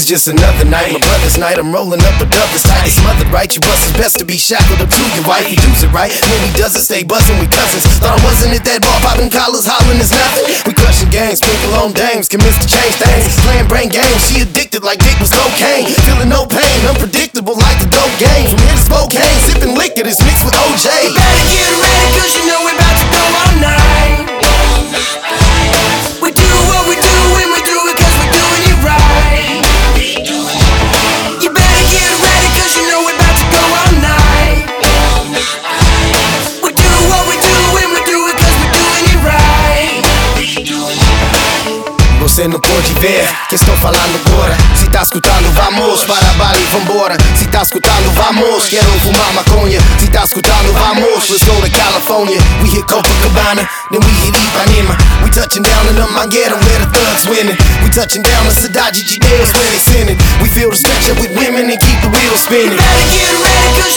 just another night, my brother's night. I'm rolling up a dub that's tight. It's smothered right. You bust it's best to be shackled up to your wife. He does it right, when he doesn't stay buzzing. We cousins. Thought I wasn't at that bar, popping collars, hollering is nothing. We crushing games, sprinkle on dames, convinced to change things. Playing brain games, she addicted like dick was cocaine. Feeling no pain, unpredictable like the dope game. From here to Spokane, sipping liquor that's mixed with OJ. You better get ready, cause you know we're about to go all night. We do what we do when we do it, cause we're doing it right. You better get ready, cause you know we're about to go all night. We do what we do when we do it, cause we're doing it right. Você não pode ver que estou falando agora. Se tá escutando, vamos para Bali, vambora. Se tá escutando, vamos. Quero fumar maconha. Se tá escutando, vamos. Let's go to California. We hit Copacabana, then we hit Ipanema. We touching down in the Mangueira where the thugs winning. We touching down in Cidade de Deus where they sinning. We feel the stretch up with women and keep the wheels spinning. You better get ready, cause